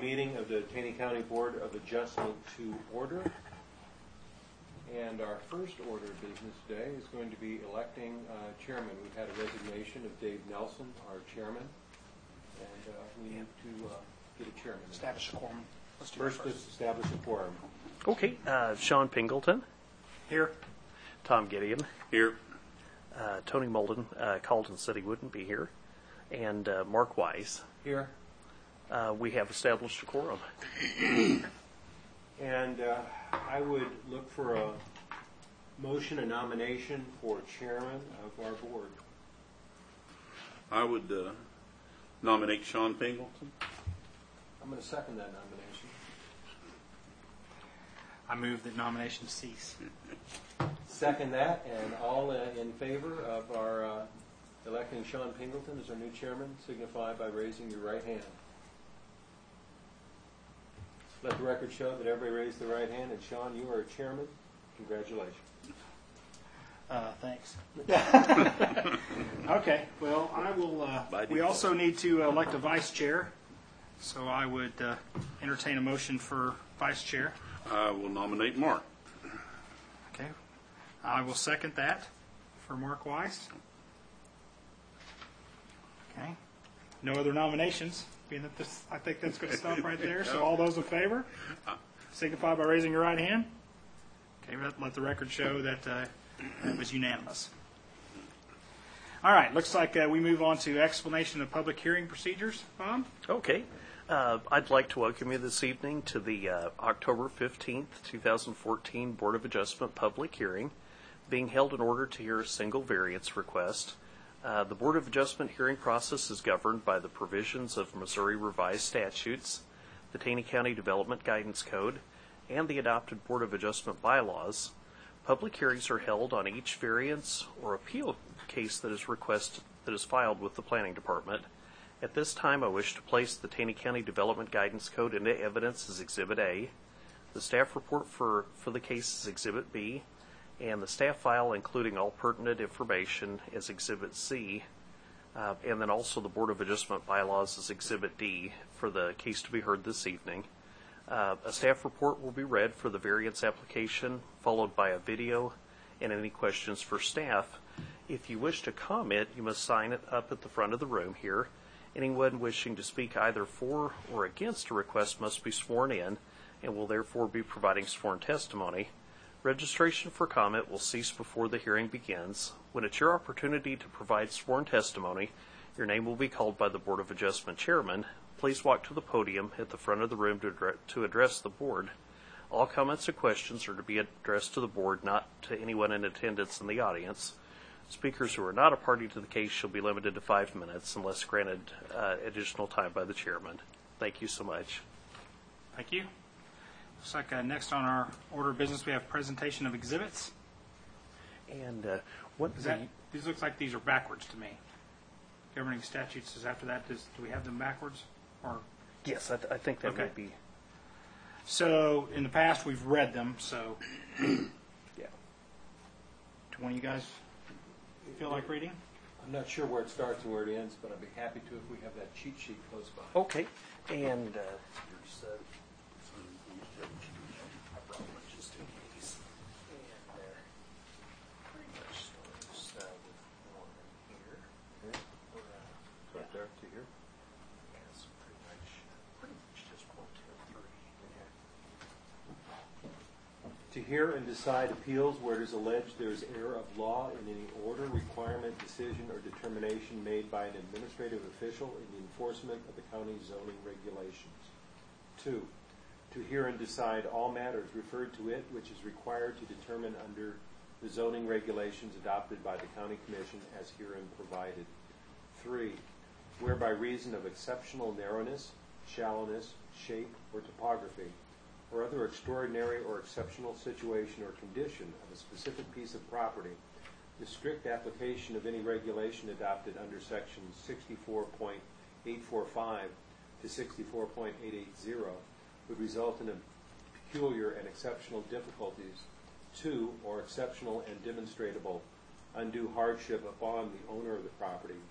meeting of the Taney County Board of Adjustment to order. And our first order of business today is going to be electing chairman. We've had a resignation of Dave Nelson, our chairman, and we need to get a chairman. Establish a quorum. First, let's establish a quorum. Okay, Sean Pingleton. Here. Tom Gideon. Here. Tony Molden, Carlton said he wouldn't be here. And Mark Wise. Here. We have established a quorum. And I would look for a motion, a nomination for chairman of our board. I would nominate Sean Pingleton. I'm going to second that nomination. I move that nominations cease. Second that, and all in favor of our electing Sean Pingleton as our new chairman, signify by raising your right hand. Let the record show that everybody raised their right hand, and Sean, you are a chairman. Congratulations. Thanks. Okay, well, I will. We also need to elect a vice chair, so I would entertain a motion for vice chair. I will nominate Mark. Okay, I will second that for Mark Weiss. Okay, no other nominations. Being that this, I think that's going to stop right there. So all those in favor, signify by raising your right hand. Okay, let the record show that it was unanimous. All right, looks like we move on to explanation of public hearing procedures. Bob? Okay. I'd like to welcome you this evening to the October 15th, 2014 Board of Adjustment public hearing, being held in order to hear a single variance request. The Board of Adjustment hearing process is governed by the provisions of Missouri Revised Statutes, the Taney County Development Guidance Code, and the adopted Board of Adjustment bylaws. Public hearings are held on each variance or appeal case that is filed with the Planning Department. At this time, I wish to place the Taney County Development Guidance Code into evidence as Exhibit A. The staff report for the case is Exhibit B, and the staff file including all pertinent information as Exhibit C, and then also the Board of Adjustment bylaws is Exhibit D for the case to be heard this evening. A staff report will be read for the variance application, followed by a video and any questions for staff. If you wish to comment, you must sign it up at the front of the room here. Anyone wishing to speak either for or against a request must be sworn in and will therefore be providing sworn testimony. Registration for comment will cease before the hearing begins. When it's your opportunity to provide sworn testimony, your name will be called by the Board of Adjustment chairman. Please walk to the podium at the front of the room to address the board. All comments and questions are to be addressed to the board, not to anyone in attendance in the audience. Speakers who are not a party to the case shall be limited to 5 minutes unless granted additional time by the chairman. Thank you so much. Thank you. Looks like next on our order of business we have presentation of exhibits. And what is that? These looks like these are backwards to me. Governing statutes is after that. Do we have them backwards? Or yes, I think that okay. Would be. So in the past we've read them. So yeah. Do one of you guys feel like reading? I'm not sure where it starts and where it ends, but I'd be happy to if we have that cheat sheet close by. Okay. And here's I brought one just in case. And pretty much starts with one here. Okay. Right there to here. Yeah, so pretty much just 1, 2, 3. To hear and decide appeals where it is alleged there is error of law in any order, requirement, decision, or determination made by an administrative official in the enforcement of the county's zoning regulations. 2. To hear and decide all matters referred to it which is required to determine under the zoning regulations adopted by the county commission as herein provided. 3. Where by reason of exceptional narrowness, shallowness, shape, or topography, or other extraordinary or exceptional situation or condition of a specific piece of property, the strict application of any regulation adopted under sections 64.845 to 64.880 would result in a peculiar and exceptional difficulties to or exceptional and demonstrable undue hardship upon the owner of the property,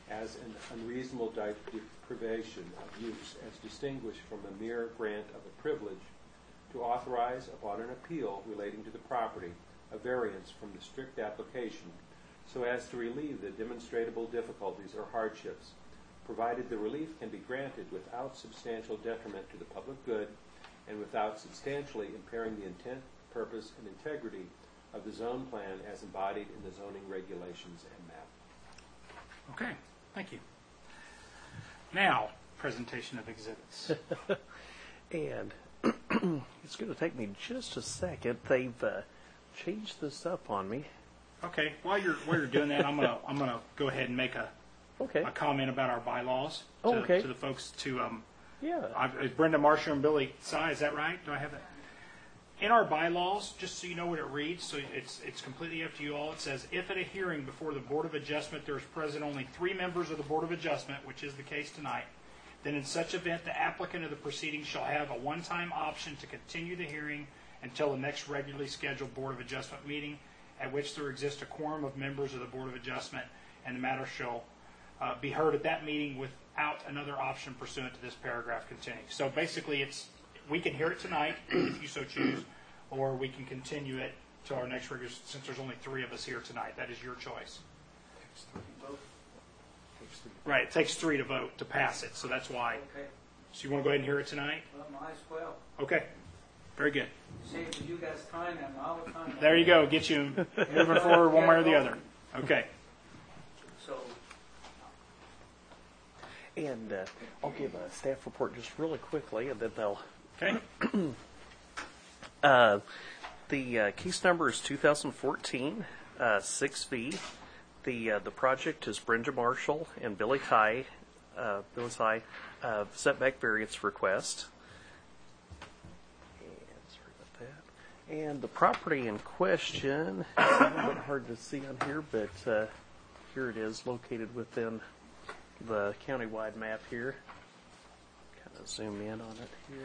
as an unreasonable deprivation of use as distinguished from a mere grant of a privilege, to authorize upon an appeal relating to the property a variance from the strict application so as to relieve the demonstrable difficulties or hardships, provided the relief can be granted without substantial detriment to the public good and without substantially impairing the intent, purpose, and integrity of the zone plan as embodied in the zoning regulations and map. Okay, thank you. Now, presentation of exhibits. And it's going to take me just a second. They've changed this up on me. Okay, while you're doing that, I'm gonna go ahead and make a comment about our bylaws to the folks to is Brenda Marshall and Billy Tsai, is that right? Do I have that? In our bylaws, just so you know what it reads, so it's completely up to you all, it says, if at a hearing before the Board of Adjustment there is present only 3 members of the Board of Adjustment, which is the case tonight, then in such event the applicant of the proceeding shall have a one-time option to continue the hearing until the next regularly scheduled Board of Adjustment meeting, at which there exists a quorum of members of the Board of Adjustment, and the matter shall be heard at that meeting without another option pursuant to this paragraph containing. So basically, we can hear it tonight if you so choose, or we can continue it to our next regular, since there's only 3 of us here tonight. That is your choice. Right, it takes 3 to vote to pass it, so that's why. Okay. So you want to go ahead and hear it tonight? Well, might as well. Okay, very good. Save for you guys time and all the time. There you go, get you moving forward one way or the other. Okay. So, And I'll give a staff report just really quickly, and then they'll... Okay. The case number is 2014 6V. The project is Brenda Marshall and Billy Tsai setback variance request. And sorry about that. And the property in question, it's a little bit hard to see on here, but here it is, located within the countywide map here. Kind of zoom in on it here.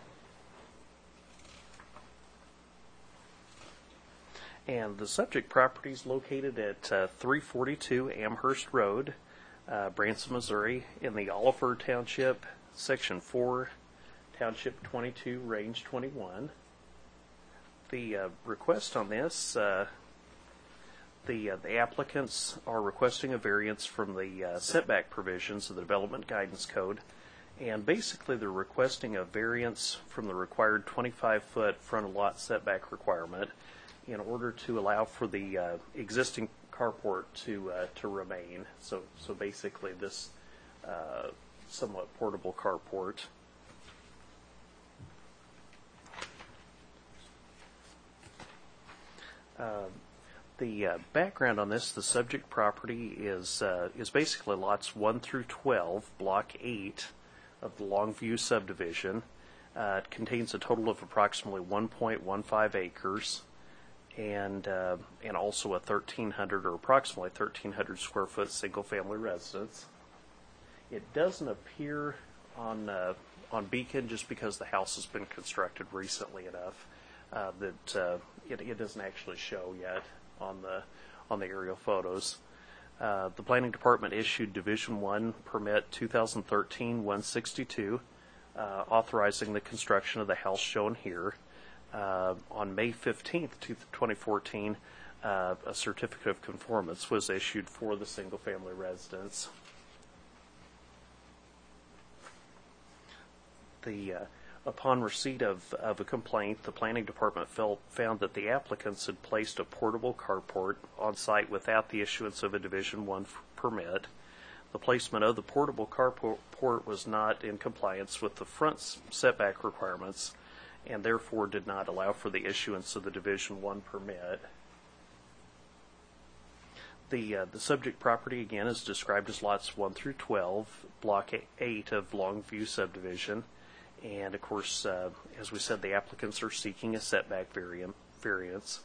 And the subject property is located at 342 Amherst Road, Branson, Missouri, in the Oliver Township, Section 4, Township 22, Range 21. The request on this, the applicants are requesting a variance from the setback provisions of the Development Guidance Code, and basically they're requesting a variance from the required 25-foot front lot setback requirement in order to allow for the existing carport to remain. So basically this somewhat portable carport. The background on this, the subject property is basically lots 1 through 12, block 8 of the Longview subdivision. It contains a total of approximately 1.15 acres. And also a 1,300 or approximately 1,300 square foot single family residence. It doesn't appear on Beacon just because the house has been constructed recently enough that it doesn't actually show yet on the aerial photos. The Planning Department issued Division 1 Permit 2013-162, authorizing the construction of the house shown here. On May 15th, 2014, a certificate of conformance was issued for the single-family residence. Upon receipt of a complaint, the Planning Department found that the applicants had placed a portable carport on site without the issuance of a Division 1 permit. The placement of the portable carport was not in compliance with the front setback requirements, and therefore did not allow for the issuance of the Division 1 permit. The subject property, again, is described as lots 1 through 12, block 8 of Longview subdivision. And, of course, as we said, the applicants are seeking a setback variance.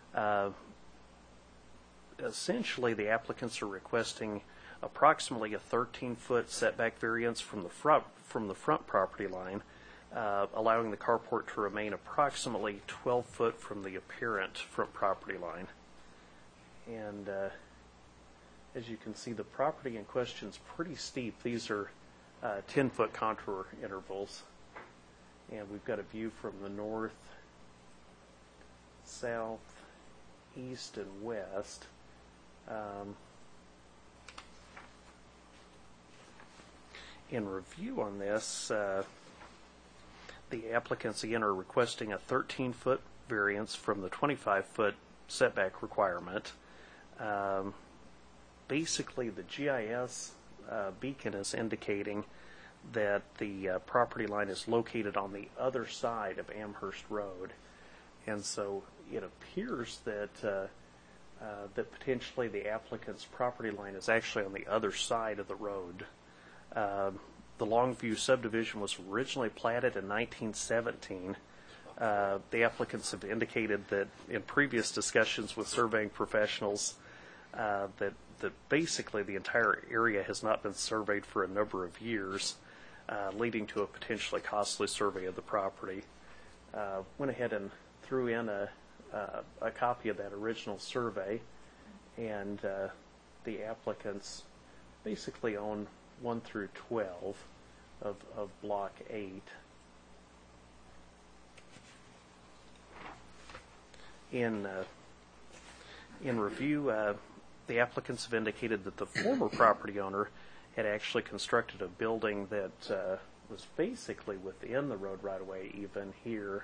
Essentially, the applicants are requesting approximately a 13-foot setback variance from the front property line, allowing the carport to remain approximately 12 foot from the apparent front property line. And As you can see, the property in question is pretty steep. These are 10-foot contour intervals. And we've got a view from the north, south, east, and west. In review on this, the applicants again are requesting a 13-foot variance from the 25-foot setback requirement. Basically, the GIS beacon is indicating that the property line is located on the other side of Amherst Road, and so it appears that that potentially the applicant's property line is actually on the other side of the road. The Longview subdivision was originally platted in 1917. The applicants have indicated that in previous discussions with surveying professionals that basically the entire area has not been surveyed for a number of years, leading to a potentially costly survey of the property. Went ahead and threw in a copy of that original survey, and the applicants basically own 1 through 12 of Block 8. In review, the applicants have indicated that the former property owner had actually constructed a building that was basically within the road right away, even here.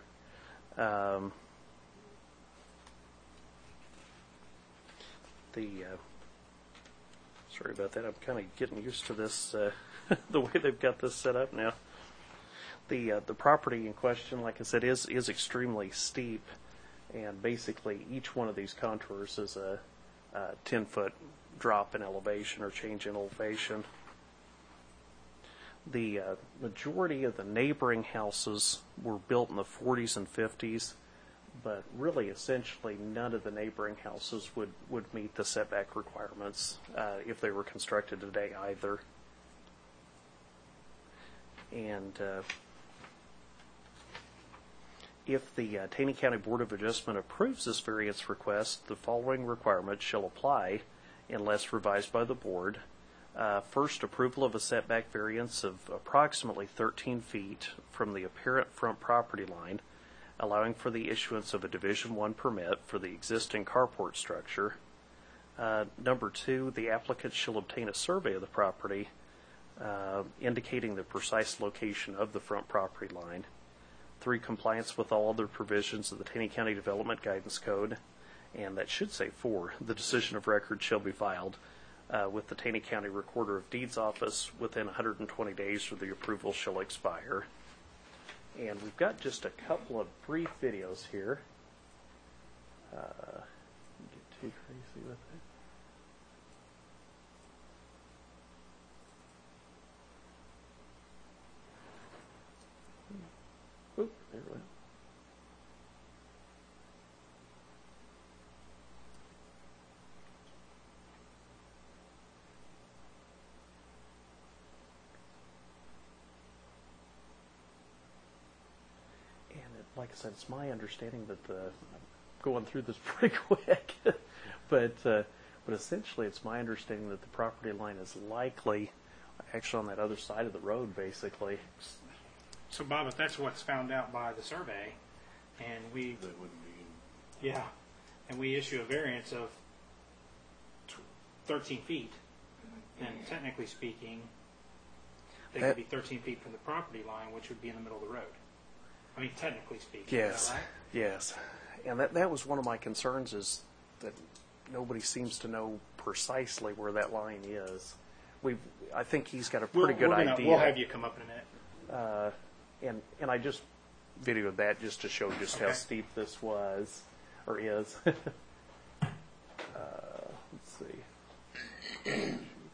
Sorry about that. I'm kind of getting used to this, the way they've got this set up now. The property in question, like I said, is extremely steep, and basically each one of these contours is a 10-foot drop in elevation or change in elevation. The majority of the neighboring houses were built in the 40s and 50s, but really essentially none of the neighboring houses would meet the setback requirements if they were constructed today either. And if the Taney County Board of Adjustment approves this variance request, the following requirements shall apply unless revised by the board. First, approval of a setback variance of approximately 13 feet from the apparent front property line, allowing for the issuance of a Division I permit for the existing carport structure. Number 2, the applicant shall obtain a survey of the property indicating the precise location of the front property line. 3, compliance with all other provisions of the Taney County Development Guidance Code. And that should say 4, the decision of record shall be filed with the Taney County Recorder of Deeds Office within 120 days or the approval shall expire. And we've got just a couple of brief videos here. Get too crazy with it. Oop, there it went. Like I said, it's my understanding that I'm going through this pretty quick, but essentially it's my understanding that the property line is likely actually on that other side of the road, basically. So, Bob, if that's what's found out by the survey, and we issue a variance of 13 feet, then technically speaking, they could be 13 feet from the property line, which would be in the middle of the road. I mean, technically speaking. Yes. Is that right? Yes. And that was one of my concerns, is that nobody seems to know precisely where that line is. I think he's got a pretty good idea. We'll have you come up in a minute. And I just videoed that just to show just how steep this was, or is. Let's see.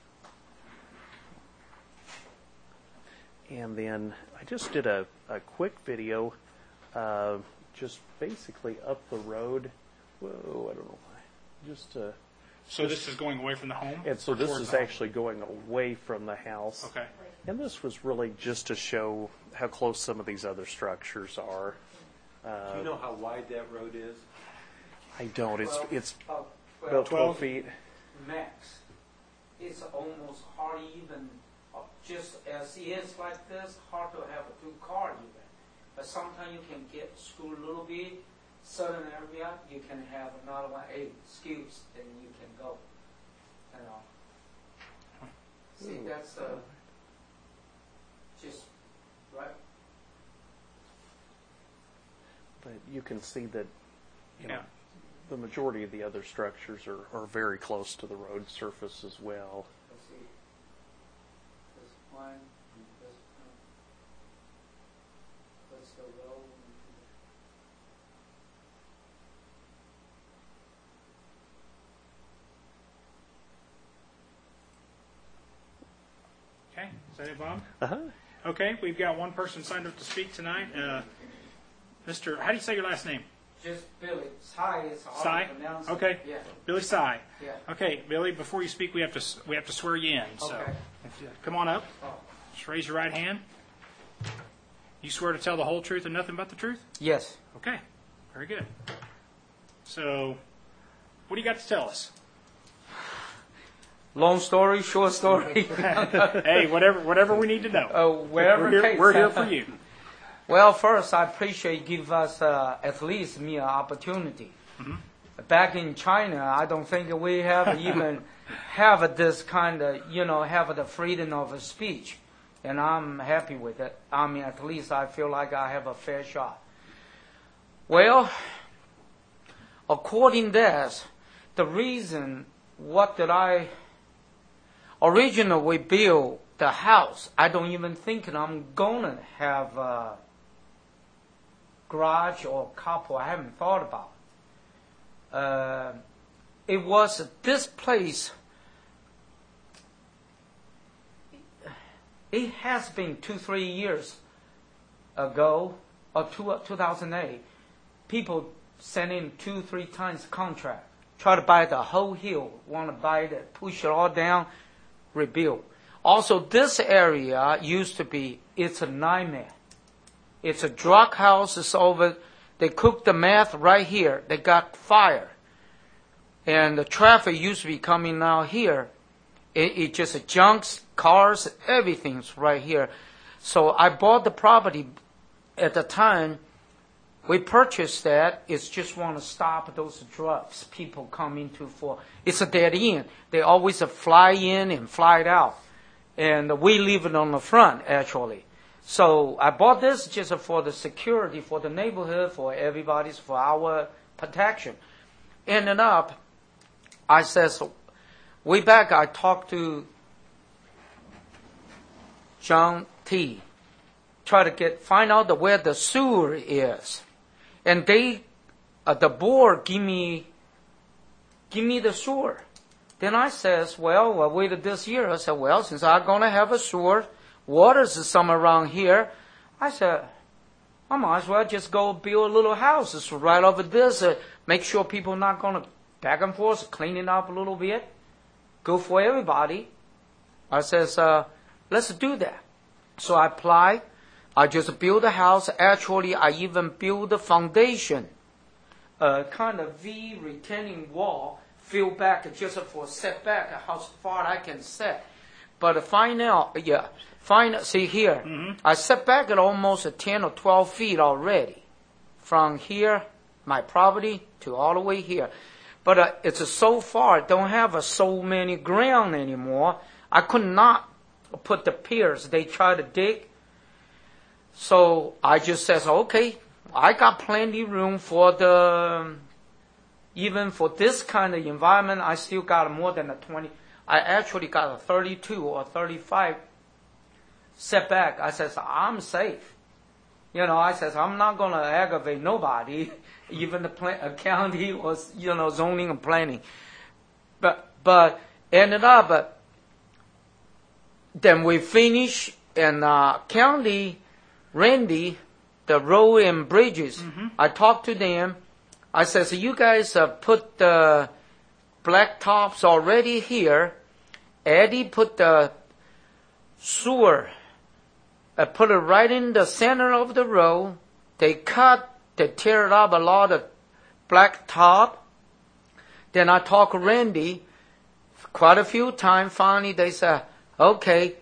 And then I just did a quick video, just basically up the road. Whoa, I don't know why. So this is going away from the home? And so this is actually going away from the house. Okay. And this was really just to show how close some of these other structures are. Do you know how wide that road is? I don't. It's Well, about 12 12 feet. max. it's almost hard even, just as it is like this, hard to have a two car even. But sometimes you can get screwed a little bit, certain area, you can have another one, hey, excuse, then you can go. You know. See, that's just right. But you can see that, you know, Yeah. the majority of the other structures are very close to the road surface as well. Let's see. This one, and this one. What's the road? Okay, is that it, Bob? Uh-huh. Okay, we've got one person signed up to speak tonight. Mr. How do you say your last name? Just Billy. Sai is hard Sai? to pronounce. Okay. Yeah. Billy Sy. Yeah. Okay, Billy, before you speak, we have to swear you in. So Okay. if you, come on up. Oh. Just raise your right hand. You swear to tell the whole truth and nothing but the truth? Yes. Okay, very good. So, what do you got to tell us? Long story, short story. Hey, whatever we need to know. Wherever we're here for you. Well, first, I appreciate you give us at least me an opportunity. Mm-hmm. Back in China, I don't think we have even have this kind of, have the freedom of speech. And I'm happy with it. I mean, at least I feel like I have a fair shot. Well, according to this, the reason, originally we built the house, I don't even think I'm going to have a garage or carport. I haven't thought about it. It was this place, it has been 2-3 years ago, or 2008, people sent in 2-3 times contract, try to buy the whole hill, want to buy it, push it all down, rebuild. Also, this area used to be, it's a nightmare. It's a drug house. It's over. They cook the meth right here. They got fire. And the traffic used to be coming out here. It just junks, cars, everything's right here. So I bought the property at the time. We purchased that. It's just want to stop those drugs people come into for. It's a dead end. They always fly in and fly out. And we leave it on the front, actually. So I bought this just for the security, for the neighborhood, for everybody's, for our protection. Ended up, I says, way back I talked to John T. Try to find out where the sewer is. And they, the board give me the sewer. Then I says, well, I waited this year. I said, well, since I'm going to have a sewer, water's somewhere around here. I said, I might as well just go build a little house. It's right over this. Make sure people not going to back and forth, clean it up a little bit. Good for everybody. I says, let's do that. So I applied. I just built a house. Actually, I even built the foundation, kind of V retaining wall, fill back just for setback, how far I can set. But find out, see here, I set back at almost 10 or 12 feet already. From here, my property, to all the way here. But it's so far, don't have so many ground anymore. I could not put the piers. They try to dig. So I just says, okay, I got plenty room for even for this kind of environment, I still got more than a 20. I actually got a 32 or 35 setback. I says, I'm safe. I says, I'm not going to aggravate nobody, even the county or, zoning and planning. But ended up, then we finish, and county, Randy, the road and bridges, I talked to them. I says, you guys put the black tops already here. Eddie put the sewer, put it right in the center of the road. They tear up a lot of black top. Then I talk to Randy, quite a few times. Finally, they said, okay,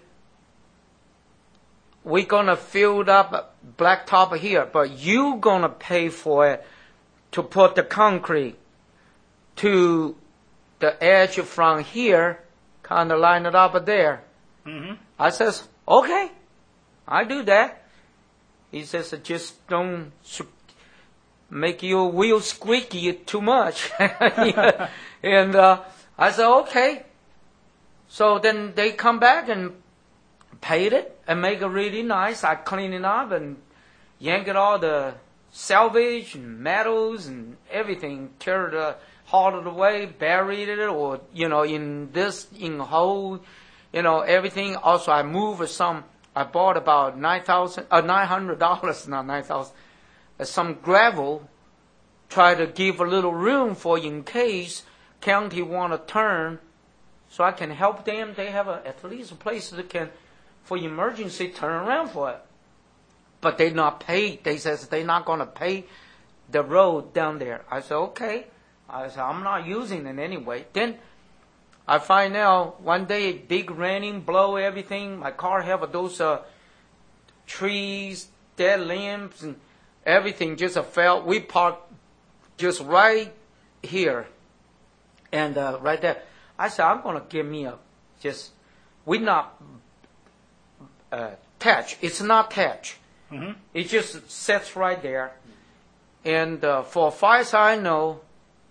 we're going to fill up blacktop here, but you going to pay for it to put the concrete to the edge from here, kind of line it up there. Mm-hmm. I says, okay, I do that. He says, just don't make your wheel squeaky too much. And I said, okay. So then they come back and paid it and make it really nice. I clean it up and yank it all the salvage and metals and everything, tear it, haul it away, buried it, or, in hole, everything. Also, I moved some, I bought about $900, not 9,000, some gravel, try to give a little room for in case county want to turn, so I can help them. They have at least a place that can, for emergency, turn around for it. But they not pay. They says they're not going to pay the road down there. I said, okay. I said, I'm not using it anyway. Then I find out one day, big raining, blow everything. My car have those trees, dead limbs, and everything just fell. We parked just right here and right there. I said, I'm going to give me we not attach. It's not attached. Mm-hmm. It just sits right there. And for far as I know,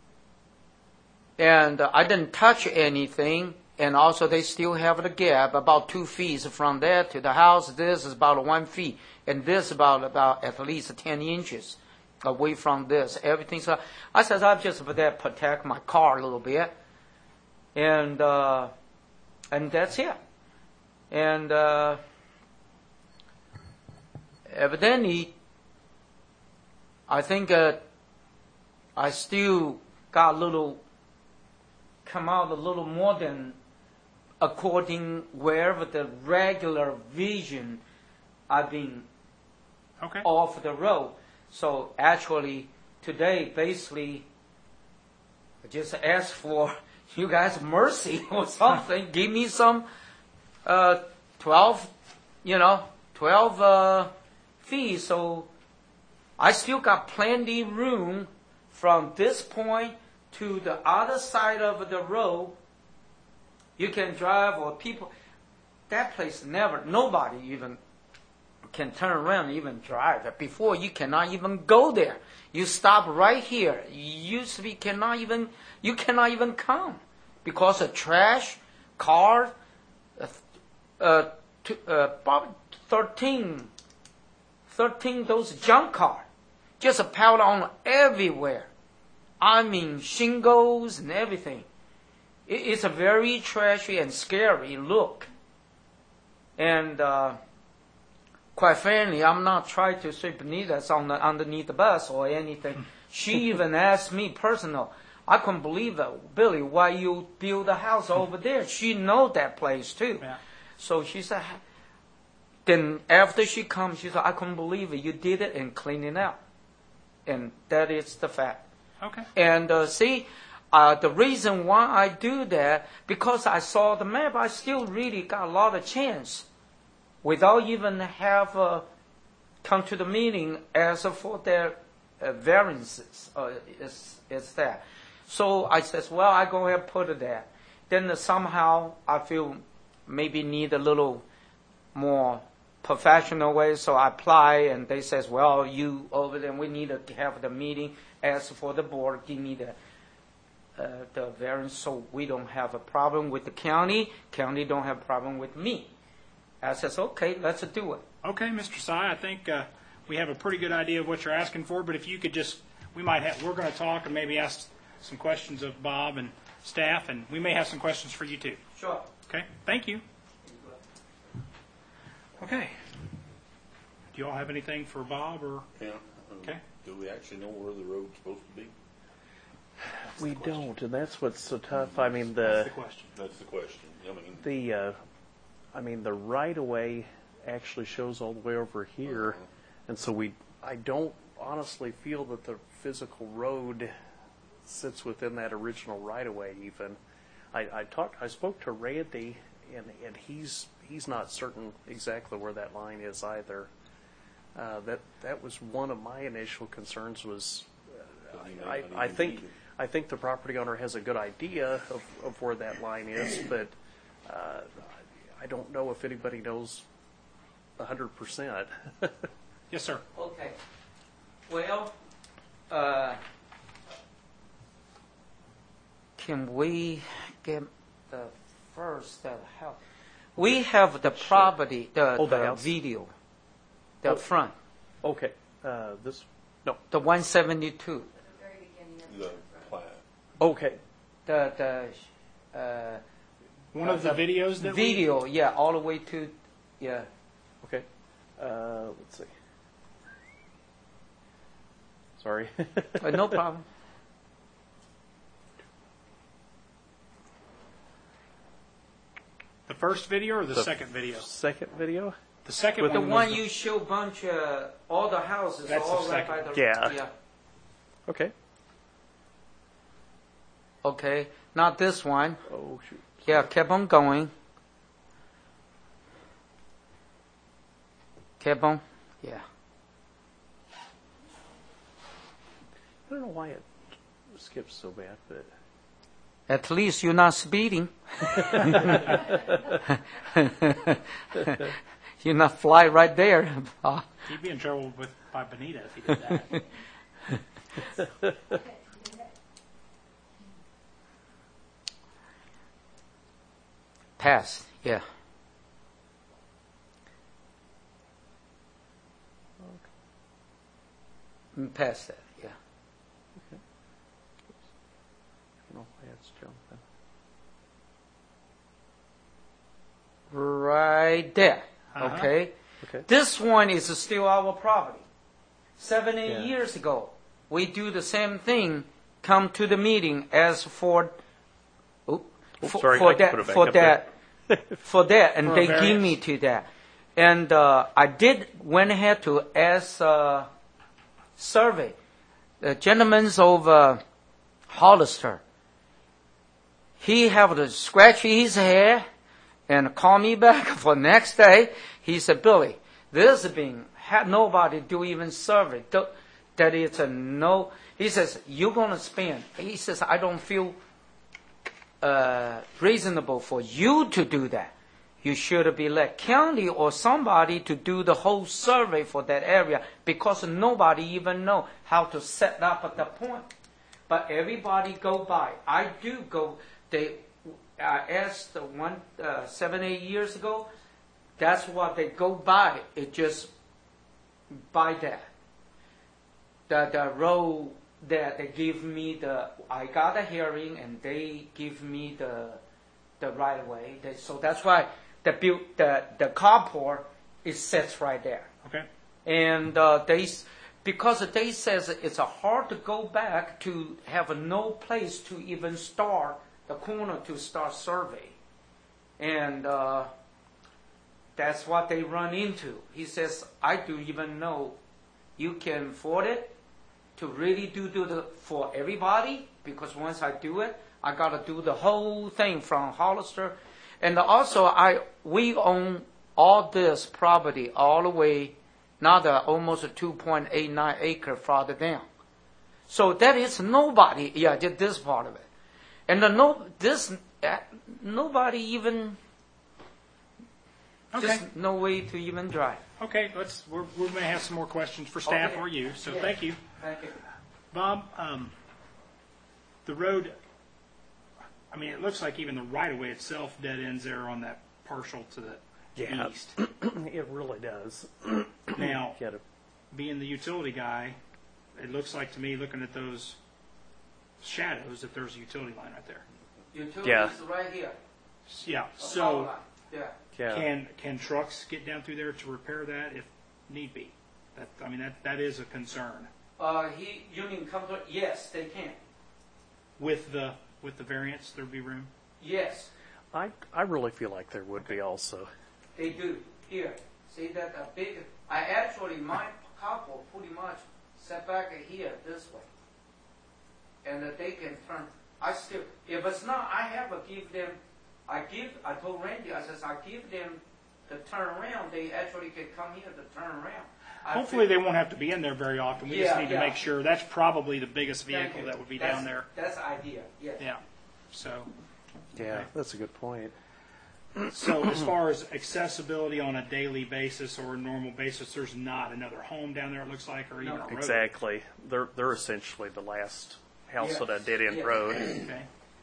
and I didn't touch anything, and also they still have the gap, about 2 feet from there to the house. This is about 1 feet, and this about at least 10 inches away from this. Everything. So I said, I'll just protect my car a little bit, and that's it. And evidently, I think I still got come out a little more than according wherever the regular vision I've been off the road. So actually today, basically, I just ask for you guys mercy or something. Give me some 12 feet. So I still got plenty room from this point to the other side of the road. You can drive, or people, that place nobody even can turn around and even drive. Before, you cannot even go there. You stop right here. You used to be you cannot even come because of trash, cars, about 13 those junk cars, just piled on everywhere. I mean, shingles and everything. It's a very trashy and scary look. And quite frankly, I'm not trying to sweep Benitez underneath the bus or anything. She even asked me personal. I couldn't believe it, Billy, why you build a house over there. She knows that place too. Yeah. So she said, then after she comes, she said, I couldn't believe it. You did it and cleaned it out. And that is the fact. Okay. And the reason why I do that, because I saw the map, I still really got a lot of chance without even have come to the meeting as for their variances. Is that. So I says, well, I go ahead and put it there. Then somehow I feel maybe need a little more professional way, so I apply, and they says, well, you over there, we need to have the meeting. As for the board, give me the variance, so we don't have a problem with the county. County don't have a problem with me. I says, okay, let's do it. Okay, Mr. Sy, I think we have a pretty good idea of what you're asking for, but if you could just, we're going to talk and maybe ask some questions of Bob and staff, and we may have some questions for you too. Sure. Okay, thank you. Okay. Do you all have anything for Bob or? Yeah. Okay. Do we actually know where the road's supposed to be? We don't, and that's what's so tough. I mean, That's the question. That's the question. I mean, the right of way actually shows all the way over here, and so I don't honestly feel that the physical road sits within that original right of way. Even, I spoke to Randy, and he's not certain exactly where that line is either. That was one of my initial concerns. Was I think the property owner has a good idea of where that line is, but I don't know if anybody knows 100%. Yes, sir. Okay. Well, can we get the first help? We have the property, the house. video, the front, Okay, this no. the 172. The plat. Okay, The One of the videos that video, yeah, all the way to, yeah. okay. Let's see. Sorry. No problem. the first video or the second video? Second video. The second With The one. one was you show bunch all the houses, That's the all right by second. the Yeah. Okay. Okay, not this one. Oh shoot. Yeah, keep on going. Keep on. Yeah. I don't know why it skips so bad, but At least you're not speeding. You're not fly right there. He'd be in trouble by Benita if he did that. Pass. Yeah. Pass that. Yeah. I don't know why it's jumping. Right there. Uh-huh. Okay. Okay. This one is still our property. 7-8 Yeah. years ago, we do the same thing. Come to the meeting as for, sorry, I can put it back for up that, for that, and For a they give variance. me to that. And I went ahead to ask survey. The gentleman's over Hollister. He have to scratch his hair and call me back for next day. He said, Billy, this being had nobody do even survey. That it's a no. He says, you're going to spend. He says, I don't feel reasonable for you to do that. You should be let county or somebody to do the whole survey for that area because nobody even know how to set up at that point. But everybody go by. I do go. I asked 7-8 years ago. That's what they go by. It just by that. The road that they give me I got a hearing and they give me the right of way. So that's why the carport is sits right there. Okay. And because they says it's hard to go back to have no place to even start the corner to start survey. And that's what they run into. He says, I do even know you can afford it to really do for everybody, because once I do it, I got to do the whole thing from Hollister. And also, we own all this property all the way, almost a 2.89 acre farther down. So that is nobody, did this part of it. And nobody even, Okay. just no way to even drive. Okay. We're going to have some more questions for staff Okay. or you. So Yeah. thank you, Thank you. Bob. The road. I mean, it looks like even the right of way itself dead ends there on that partial to the Yeah. east. It really does. Now, Get it. being the utility guy, it looks like to me, looking at those shadows, that there's a utility line right there. Utility Yeah. is right here. Yeah. A power So line. Yeah. Yeah. can trucks get down through there to repair that if need be? That is a concern Union Company, yes, they can. with the variance. There'd be room. Yes, I really feel like there would be also. they do. Here, see that big, my couple pretty much set back here this way. And they can turn I still, if it's not, I have to give them, I told Randy, I says, I give them the turnaround. They actually can come here to turn around. Hopefully they won't have to be in there very often. We just Yeah, need to yeah. make sure. That's probably the biggest Thank vehicle you. that would be That's- down there. That's the idea, yes. Yeah. So, Yeah, that's a good point. so as far as accessibility on a daily basis or a normal basis, there's not another home down there, it looks like, or even a road. Exactly. They're essentially the last house Yes. on a dead-end Yes. road. Okay.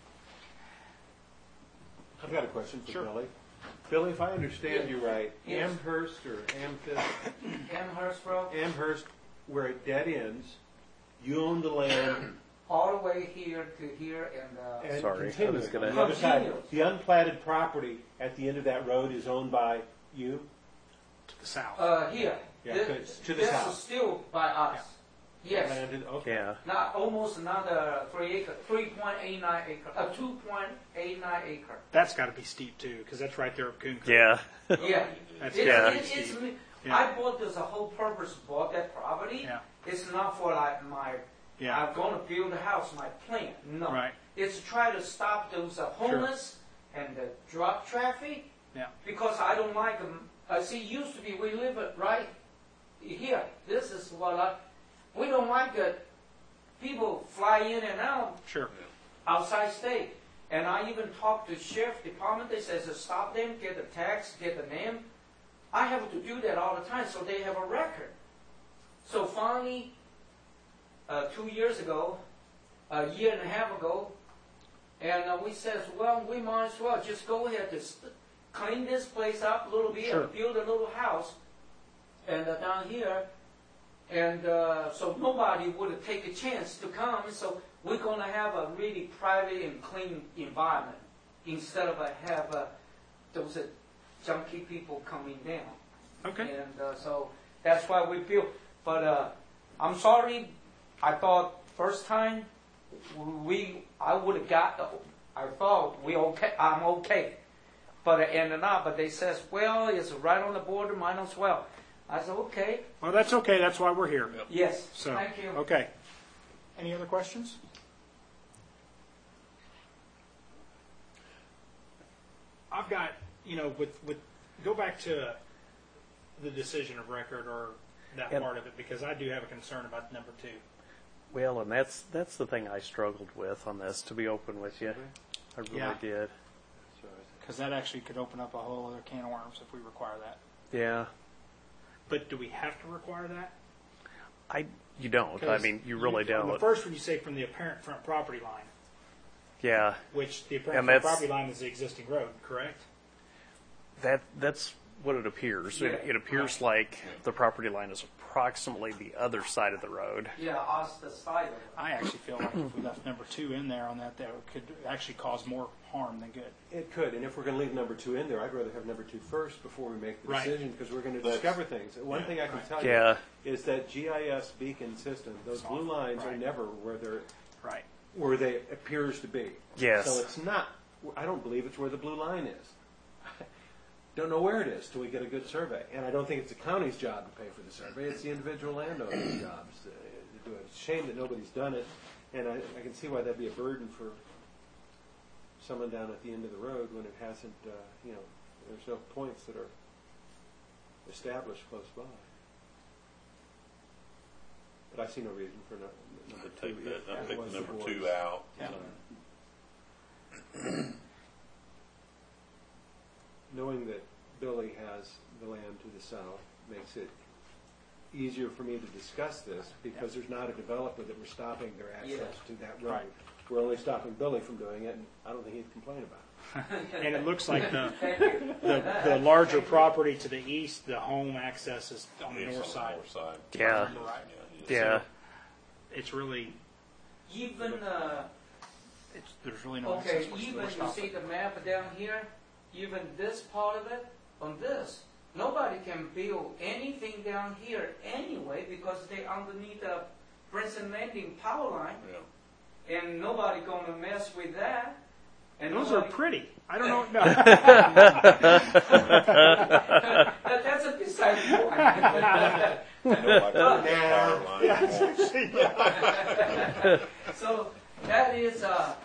I've got a question for Sure. Billy. Billy, if I understand you right, Yes. Amherst or Amherst Road, Amherst, where it dead ends, you own the land all the way here to here and, and Sorry, I continuing. was gonna- On the other side, Continues. the unplatted property at the end of that road is owned by you? To the south. here. Yeah, This- good. To the this south. is still by us. Yes. Landed, okay. Yeah. Not almost another 3.89 acre, 2.89 acre. That's got to be steep too, because that's right there at Coon Creek. Yeah. Yeah. That's It's Yeah. I bought this, the whole purpose bought that property. Yeah. It's not for like my, Yeah. I'm going to build a house, my plan. No. Right. It's to try to stop those homeless and the drug traffic. Yeah. Because I don't like them. See, used to be, we live it right here. This is what we don't like that people fly in and out Sure. outside state. And I even talked to sheriff department. They says to stop them, get the tax, get the name. I have to do that all the time, so they have a record. So finally, 2 years ago, a year and a half ago, and we says, well, we might as well just go ahead to clean this place up a little bit, Sure. and build a little house, and down here, and so nobody would take a chance to come. So we're going to have a really private and clean environment instead of have those junky people coming down. Okay. And so that's why we built. But I'm sorry. I thought first time I would have got. I thought we okay. I'm okay. But it ended up. But they says, well, it's right on the border. Might as well. I said, okay. Well, that's okay. That's why we're here. Yes. So, Thank you. okay. Any other questions? I've got, with go back to the decision of record or that Yep. part of it, because I do have a concern about number 2. Well, and that's the thing I struggled with on this, to be open with you. I really Yeah. did. Because that actually could open up a whole other can of worms if we require that. Yeah. But do we have to require that? You don't. I mean, you really On don't. the first one, you say from the apparent front property line, Yeah. which the apparent And front that's- property line is the existing road, correct? That's what it appears. Yeah. It appears like the property line is approximately the other side of the road. Yeah, us the side of it. I actually feel like if we left number 2 in there on that could actually cause more harm than good. It could, and if we're going to leave number 2 in there, I'd rather have number 2 first before we make the Right. decision, because we're going to discover things. One thing I can tell Yeah. you is that GIS beacon system, those blue lines are Right. never where Right. they appears to be. Yes. So it's not. I don't believe it's where the blue line is. Don't know where it is till we get a good survey, and I don't think it's the county's job to pay for the survey. It's the individual landowner's jobs to do it. It's a shame that nobody's done it, and I can see why that'd be a burden for someone down at the end of the road when it hasn't. There's no points that are established close by. But I see no reason for number 2. Take that, if I that take was the number board's. 2 out. Yeah. Knowing that Billy has the land to the south makes it easier for me to discuss this, because there's not a developer that we're stopping their access to that road. Right. We're only stopping Billy from doing it, and I don't think he'd complain about it. And it looks like Thank you. the larger property to the east, the home access is on the It's north on side. the north side. Yeah. Right. Yeah. It's really, Even there's really no okay, access. even you see the map down here, even this part of it, on this, nobody can build anything down here anyway, because they underneath the Princeton Landing power line, Yeah. and nobody gonna mess with that. And Those are nobody- pretty. I don't know. No. That's a beside the point. Nobody put that power line. So that is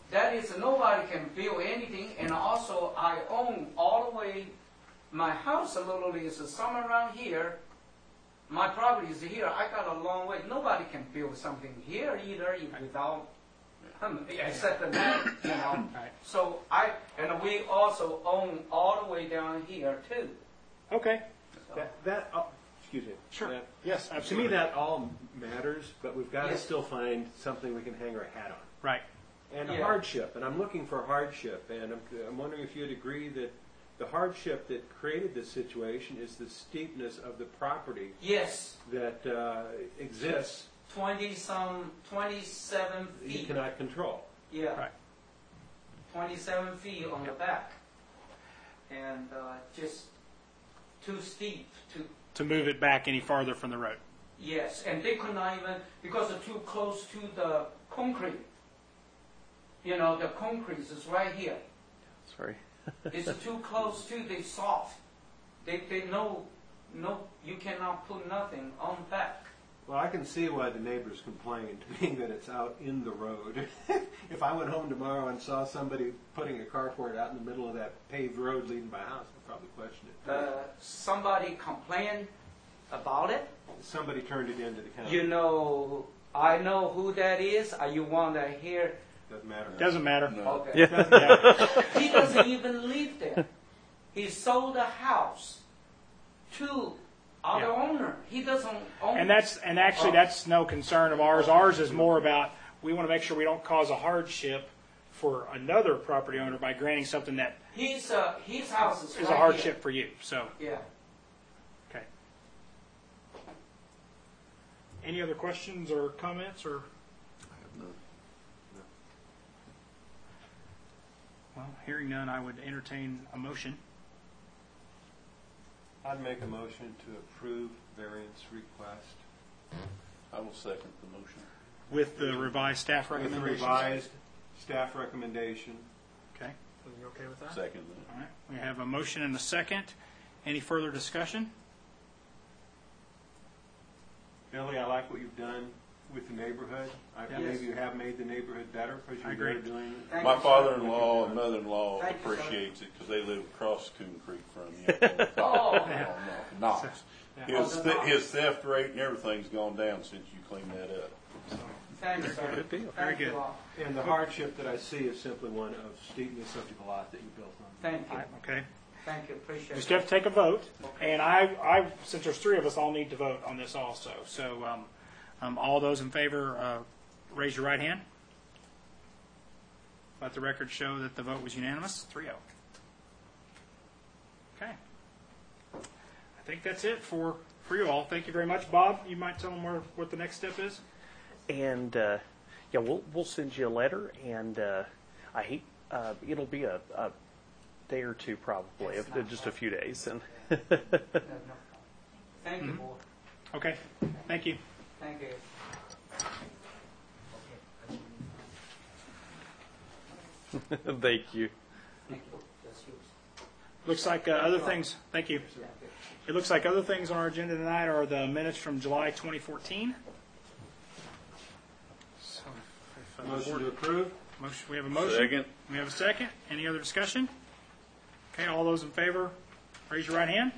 that is nobody can build anything, and also I own all the way, my house literally is somewhere around here. My property is here. I got a long way. Nobody can build something here either without, except that, you know. Right. So and we also own all the way down here too. Okay. Excuse me. Sure. That- Yes, To absolutely. me, that all matters, but we've got to Yes. still find something we can hang our hat on. Right. And a Yeah. hardship, and I'm looking for hardship, and I'm wondering if you'd agree that the hardship that created this situation is the steepness of the property Yes, that exists 27 that you feet. cannot control. Yeah. Right. 27 feet on the back, and just too steep To move it back any farther from the road. Yes, and they could not even, because they're too close to the concrete. You know, the concrete is right here. Sorry. It's too close to the soft. They no, you cannot put nothing on back. Well, I can see why the neighbors complained, being that it's out in the road. If I went home tomorrow and saw somebody putting a carport out in the middle of that paved road leading my house, I'd probably question it. Somebody complained about it. Somebody turned it into the county. You know, I know who that is. You want to hear? Doesn't matter. Doesn't matter. Okay. Doesn't matter. He doesn't even live there. He sold the house to other Yeah. owner. He doesn't own. And actually that's no concern of ours. Ours is more about we want to make sure we don't cause a hardship for another property owner by granting something that his house is is right a hardship here. for you. So, Yeah. okay. Any other questions or comments or? Well, hearing none, I would entertain a motion. I'd make a motion to approve variance request I will second the motion. With the revised staff with the recommendations. revised staff recommendation. Okay. Are you okay with that? Second that. All right. We have a motion and a second. Any further discussion? Billy, I like what you've done with the neighborhood. I Yeah. believe you have made the neighborhood better because I you're agree. there doing Thank My you, sir. father-in-law and mother-in-law Thank you, sir. appreciates it because they live across Coon Creek from you. Oh. Knox. Yeah. His theft rate and everything's gone down since you cleaned that up. Thank you, sir. Good deal. Very Thank you good. all. And the hardship that I see is simply one of steepness of the lot that you built on. Thank you. Okay. Thank you. Appreciate We it. still have to take a vote, and I since there's three of us, I'll need to vote on this also. So, all those in favor, raise your right hand. Let the record show that the vote was unanimous, 3-0. Okay. I think that's it for you all. Thank you very much, Bob. You might tell them what the next step is. And yeah, we'll send you a letter, and I hate it'll be a day or two probably, just a few days, and No, no. Thank you, board. Okay. Thank you. Thank you. thank you. Thank you. That's yours. Looks like other things. Thank you. Thank you. It looks like other things on our agenda tonight are the minutes from July 2014. So, if, Motion to approve? we have a motion. Second. We have a second. Any other discussion? Okay, all those in favor, raise your right hand.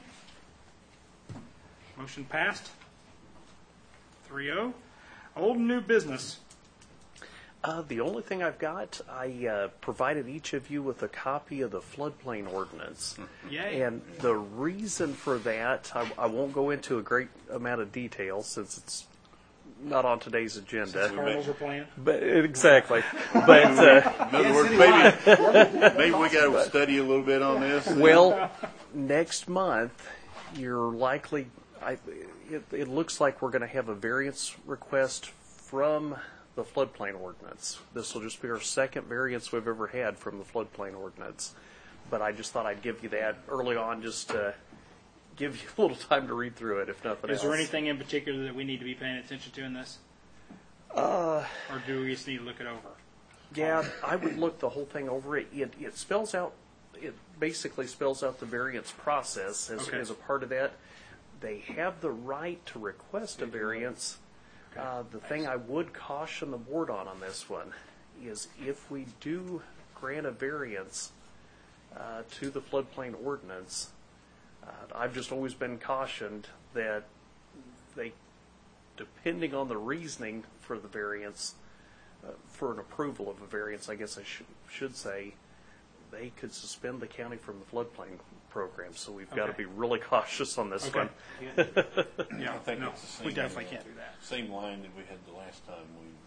Motion passed. 3-0. Old and new business. The only thing I've got, I provided each of you with a copy of the floodplain ordinance. Yay. And the reason for that, I won't go into a great amount of detail since it's not on today's agenda. Cardinals are playing. But exactly. But In other words, maybe we got to study a little bit on this. well, next month you're likely. It looks like we're going to have a variance request from the floodplain ordinance. This will just be our second variance we've ever had from the floodplain ordinance. But I just thought I'd give you that early on, just to give you a little time to read through it, if nothing else. Is there anything in particular that we need to be paying attention to in this? Or do we just need to look it over? Yeah, I would look the whole thing over. It spells out. It basically spells out the variance process Okay. as a part of that. They have the right to request a variance. The thing I would caution the board on this one is if we do grant a variance to the floodplain ordinance, I've just always been cautioned that they, depending on the reasoning for the variance, for an approval of a variance, I guess I should say, they could suspend the county from the floodplain program. So we've got to be really cautious on this one. Yeah, I think no, it's the same we definitely can't do that. Same line that we had the last time.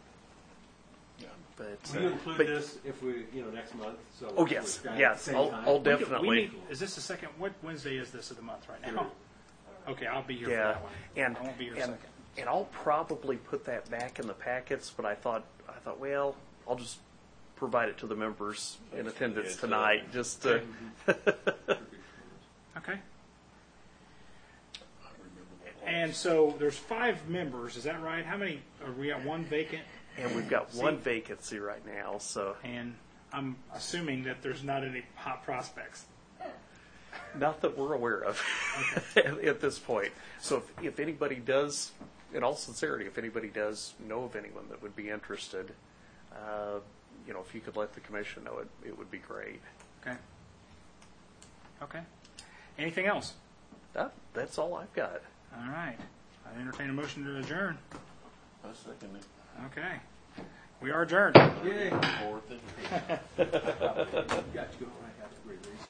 But, Will you include but- this if we, next month? So Oh, yes, we've got it at yes, the same I'll time? definitely. Is this the second? What Wednesday is this of the month right now? Okay, I'll be here for Yeah, that one. and I won't be here and, second. and I'll probably put that back in the packets. But I thought, well, I'll just provide it to the members in attendance tonight. Just to, Okay. And so there's 5 members. Is that right? How many? Are we at one vacant? and we've got one vacancy right now. So And I'm assuming that there's not any hot prospects. not that we're aware of at this point. So if anybody does, in all sincerity, if anybody does know of anyone that would be interested, if you could let the commission know, it would be great. Okay. Okay. Anything else? That's all I've got. All right. I entertain a motion to adjourn. I second it. Okay. We are adjourned. Yay. Fourth.